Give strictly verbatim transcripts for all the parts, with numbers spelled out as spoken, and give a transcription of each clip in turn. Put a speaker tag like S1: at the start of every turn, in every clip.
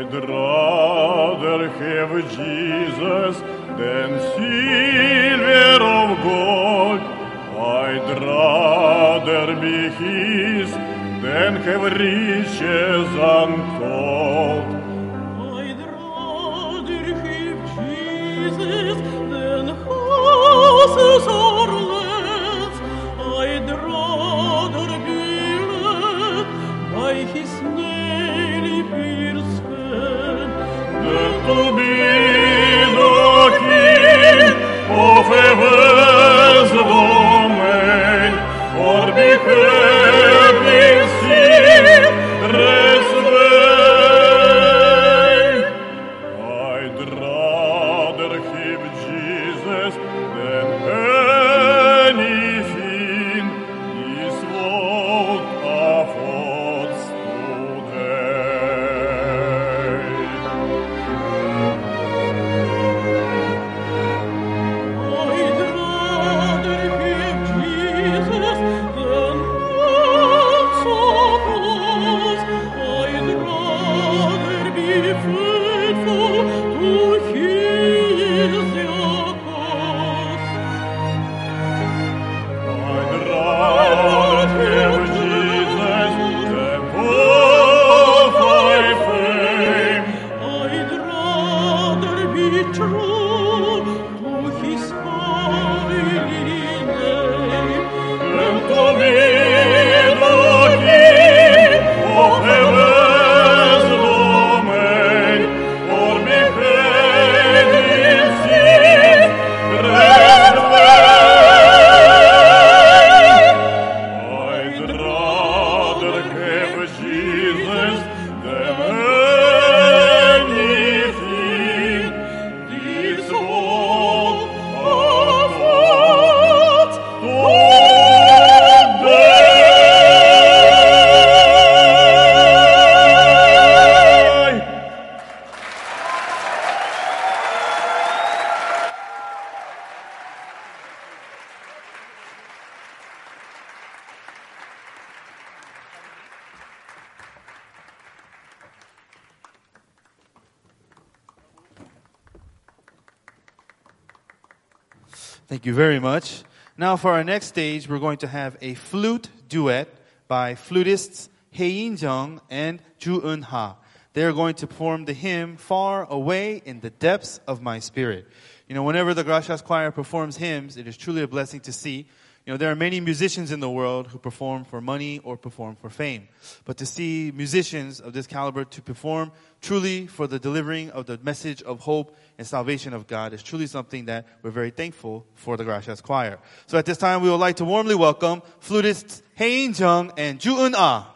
S1: I'd rather have Jesus than silver of gold. I'd rather be His than have riches untold.
S2: I'd rather have Jesus than houses or lands. I'd rather be led by His nail-pierced hand
S1: Than to be the King of heaven's domain, or be held in secret vain. I'd rather have Jesus than anything this world affords today.
S2: I'd rather have Jesus than hands so close. I'd rather be faithful to His cause.
S1: I'd rather have Jesus than all my fame.
S2: I'd rather be true to His holy name
S1: Than to be the King of heaven's domain, or be held in secret vain. I'd rather have Jesus than anything this world affords today.
S3: Thank you very much. Now for our next stage, we're going to have a flute duet by flutists Hae-in Jung and Ju Eun-ha. They are going to perform the hymn Far Away in the Depths of My Spirit. You know, whenever the Gracias Choir performs hymns, it is truly a blessing to see. You know, there are many musicians in the world who perform for money or perform for fame. But to see musicians of this caliber to perform truly for the delivering of the message of hope and salvation of God is truly something that we're very thankful for the Gracias Choir. So at this time, we would like to warmly welcome flutists Hae-in Jung and Ju Eun-ha.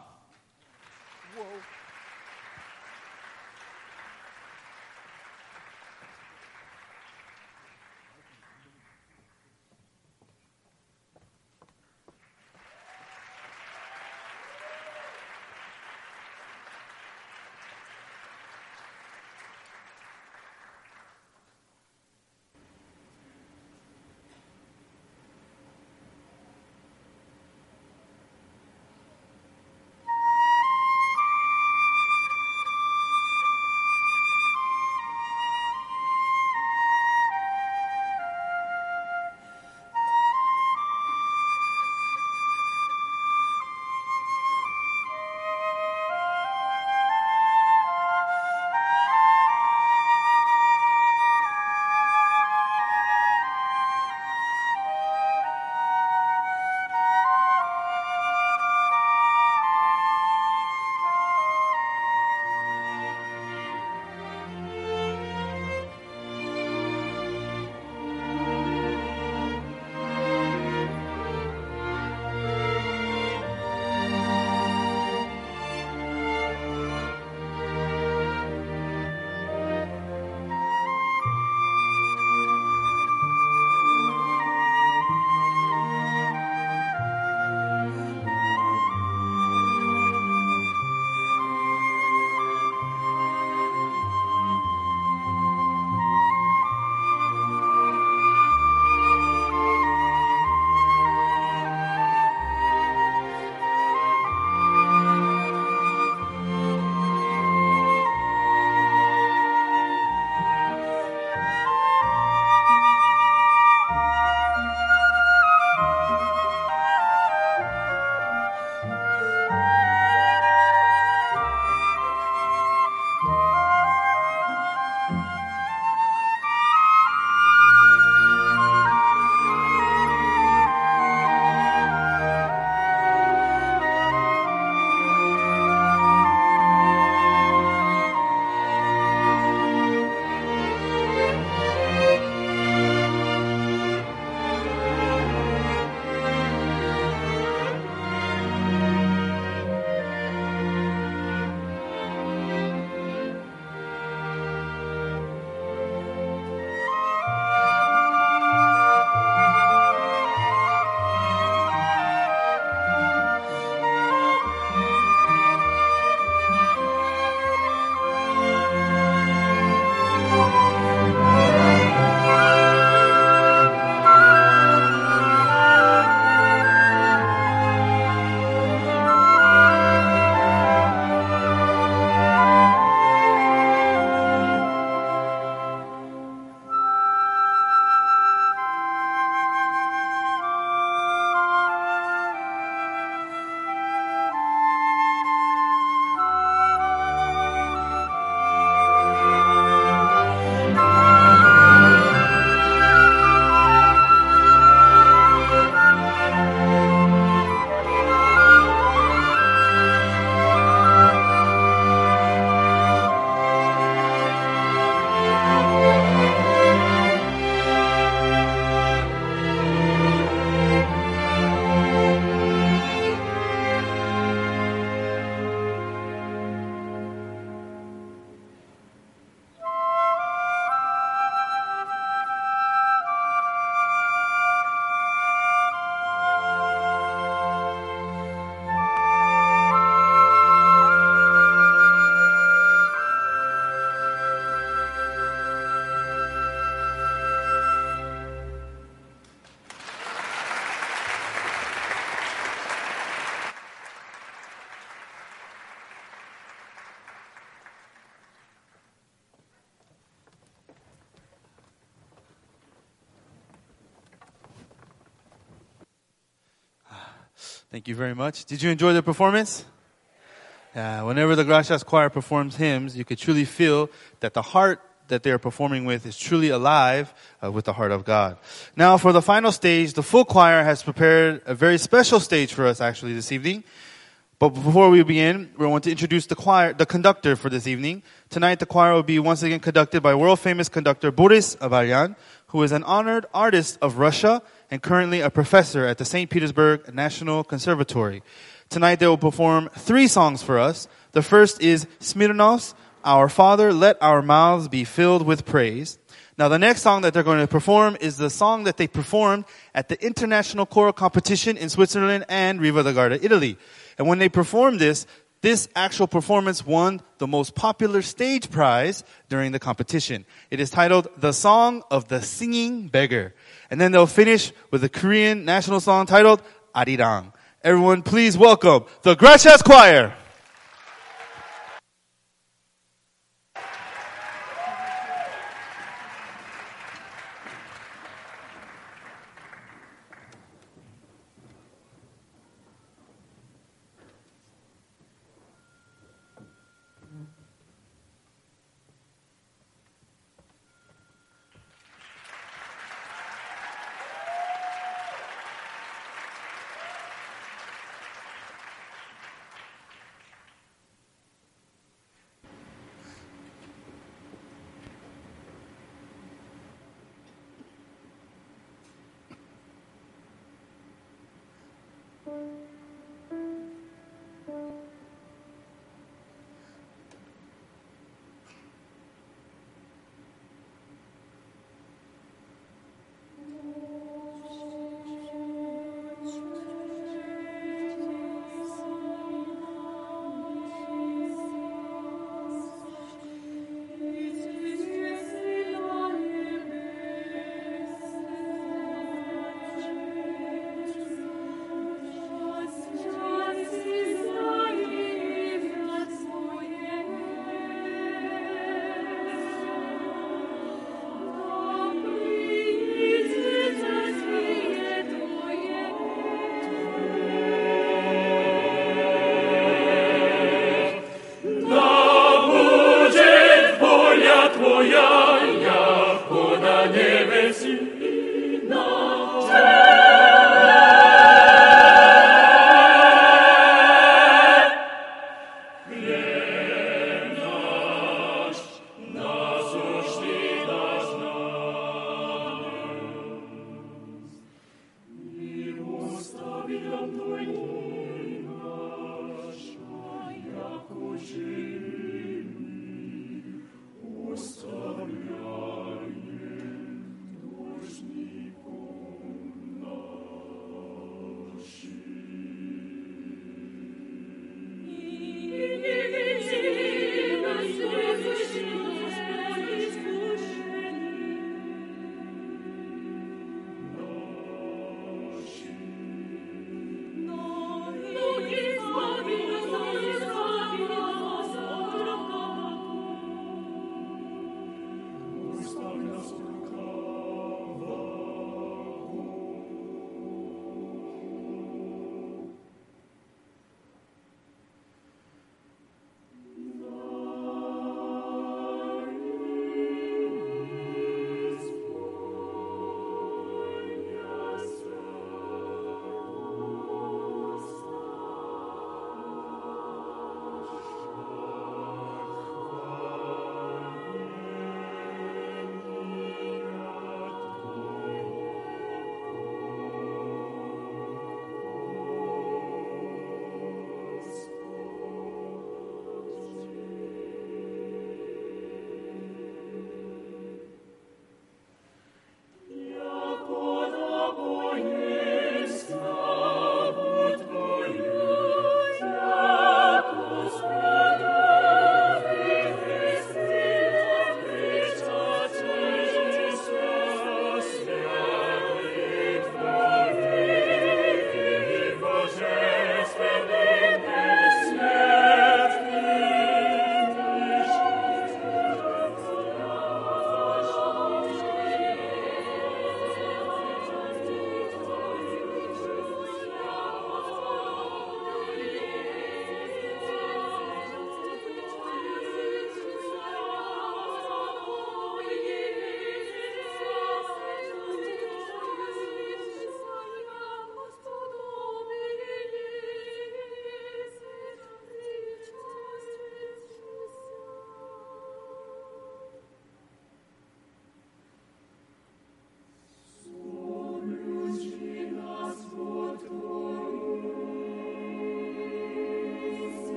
S3: Thank you very much. Did you enjoy the performance? Yeah, whenever the Gracias Choir performs hymns, you could truly feel that the heart that they are performing with is truly alive uh, with the heart of God. Now, for the final stage, the full choir has prepared a very special stage for us actually this evening. But before we begin, we want to introduce the choir, the conductor for this evening. Tonight, the choir will be once again conducted by world-famous conductor Boris Avaryan, who is an honored artist of Russia and currently a professor at the Saint Petersburg National Conservatory. Tonight, they will perform three songs for us. The first is Smirnov's Our Father, Let Our Mouths Be Filled with Praise. Now, the next song that they're going to perform is the song that they performed at the International Choral Competition in Switzerland and Riva del Garda, Italy. And when they performed this, this actual performance won the most popular stage prize during the competition. It is titled The Song of the Singing Beggar. And then they'll finish with a Korean national song titled Arirang. Everyone, please welcome the Gracias Choir.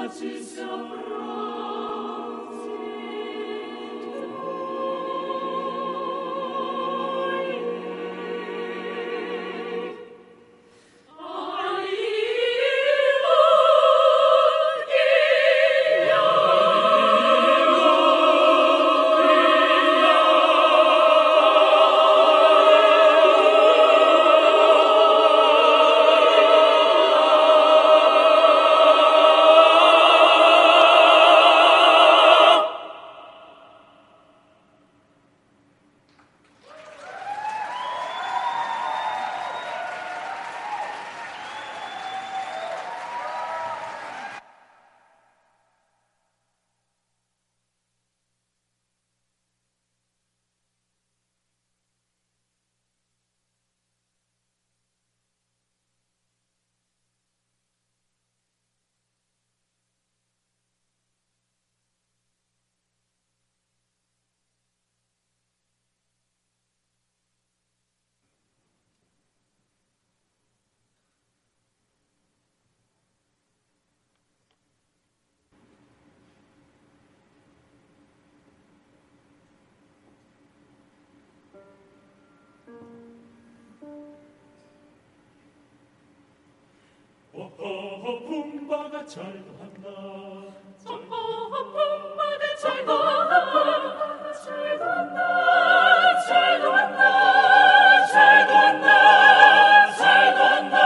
S1: 어허 품바가 잘도 한다.
S2: 어허 품바가 잘도 한다. 잘도 한다. 잘도 한다. 잘도 한다. 잘도 한다.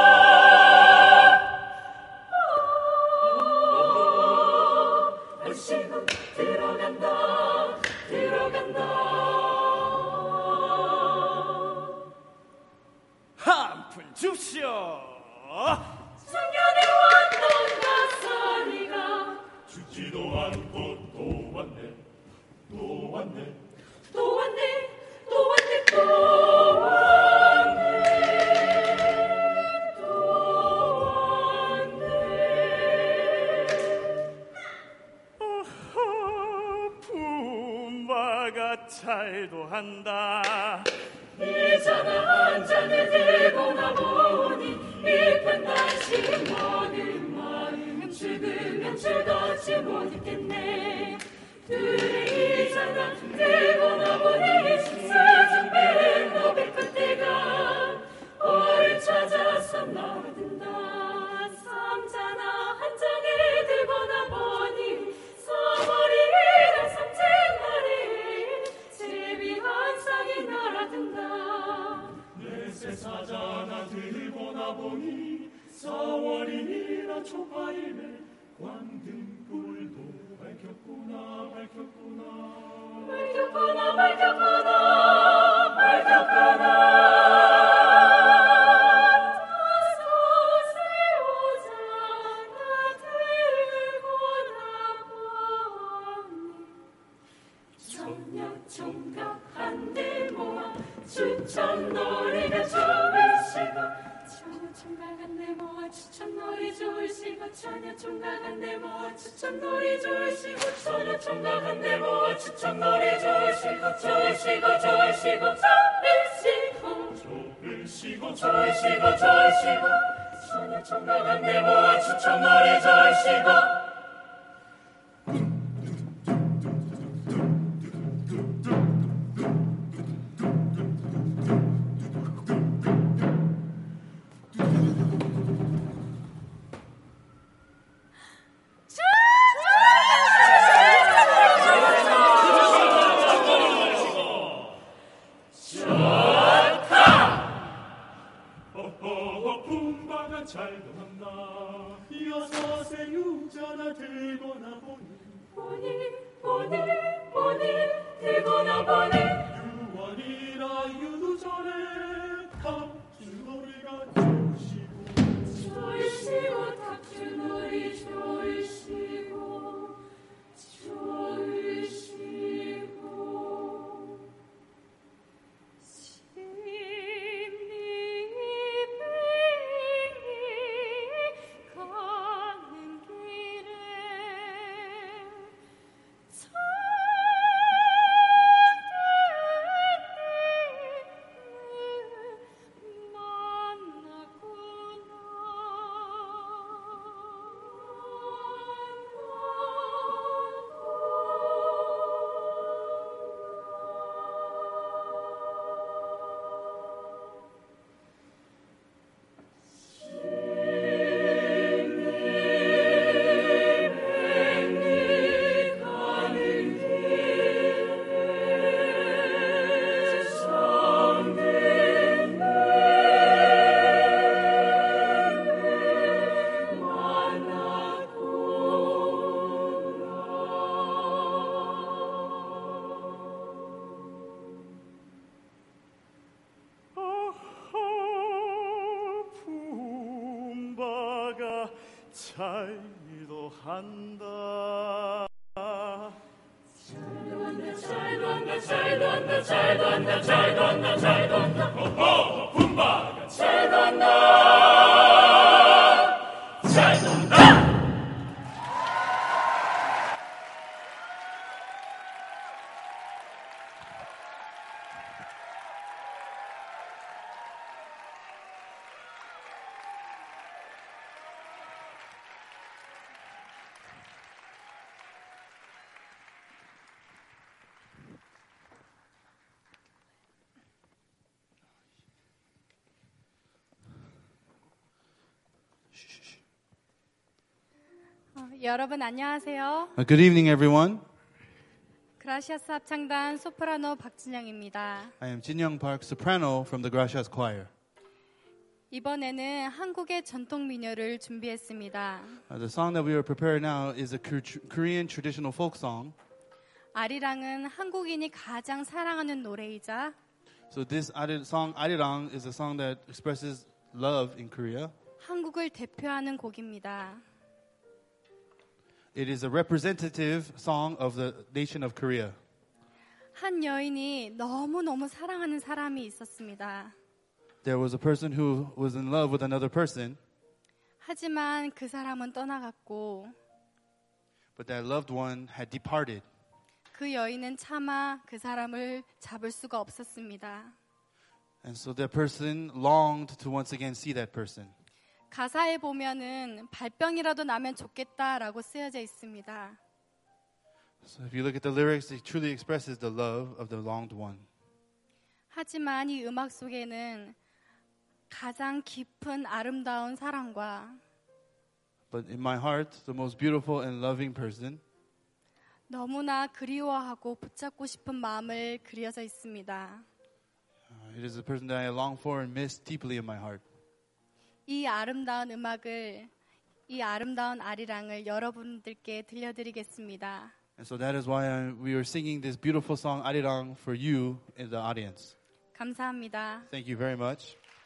S2: 얼씨구 들어간다. 들어간다.
S4: 한 푼 줍시오.
S2: 작년에 왔던 가사리가
S1: 죽지도 않고 또 왔네. 또 왔네.
S2: 또 왔네. 또 왔네. 또 왔네. 또 왔네.
S4: 어허 품바가 잘도 한다.
S2: 이자나 한 잔을 들고 나보니 일편단심 모든 마음 죽으면 즐겁지 못했겠네. 둘의 이자나 들고 나보니 수준배는 너백 그때가 어를 찾아서 나든다. 삼자나 한 장을 들고 나보니 사월이라 삼진날에 제비 한 쌍이 날아든다.
S1: 내새 사자나 들고 나보니 사월이라 초파일에 광등불도 밝혔구나 밝혔구나
S2: 밝혔구나 밝혔구나 밝혔구나. 총각 한대 모아 추천놀이가 좋으시고 처녀 총각 한대 모아 추천놀이 좋으시고 처녀 총각 한대 모아 추천놀이 좋으시고 처녀 총각 한대 모아 추천놀이 좋으시고 좋으시고 좋으시고 좋으시고
S1: 좋으시고 좋으시고 좋으시고
S2: 처녀 총각 한대 모아 추천놀이 좋으시고.
S1: 어허 품바가 잘도 한다. 여섯의 유자나 들고 나보니
S2: 보니 보니 보니 들고 나보니
S1: 유월이라 유두 전에 탑주놀이가 좋으시고
S2: 좋으시고 탁주놀이 좋으시고 좋으시고
S4: 잘도 한다.
S2: 잘도 한다 잘도 한다 잘도 한다 잘도 한다 잘도 한다 잘도 한다
S1: 어허 품바가
S2: 잘도 한다
S1: 잘도 한다.
S5: 어, 여러분 안녕하세요.
S3: Uh, Good evening, everyone.
S5: 그라시아스 합창단 소프라노 박진영입니다.
S3: I am Jin Young Park, soprano from the Gracias Choir.
S5: 이번에는 한국의 전통 민요를 준비했습니다.
S3: Uh, the song that we are preparing now is a Kor- Korean traditional folk song.
S5: 아리랑은 한국인이 가장 사랑하는 노래이자
S3: So this Ari- song, Arirang, is a song that expresses love in Korea.
S5: 한국을 대표하는 곡입니다.
S3: It is a representative song of the nation of Korea.
S5: 한 여인이 너무너무 사랑하는 사람이 있었습니다.
S3: There was a person who was in love with another person,
S5: 하지만 그 사람은 떠나갔고
S3: but that loved one had departed.
S5: 그 여인은 차마 그 사람을 잡을 수가 없었습니다.
S3: And so that person longed to once again see that person.
S5: 가사에 보면은 발병이라도 나면 좋겠다라고 쓰여져 있습니다.
S3: So if you look at the lyrics, it truly expresses the love of the longed one.
S5: 하지만 이 음악 속에는 가장 깊은 아름다운 사랑과
S3: But in my heart, the most beautiful and loving person,
S5: 너무나 그리워하고 붙잡고 싶은 마음을 그려져 있습니다.
S3: uh, it is a person that I long for and miss deeply in my heart.
S5: 이 아름다운 음악을, 이 아름다운 아리랑을 여러분들께 들려드리겠습니다.
S3: And so that is why I, we are singing this beautiful song, Arirang, for you in the audience.
S5: 감사합니다.
S3: Thank you very much.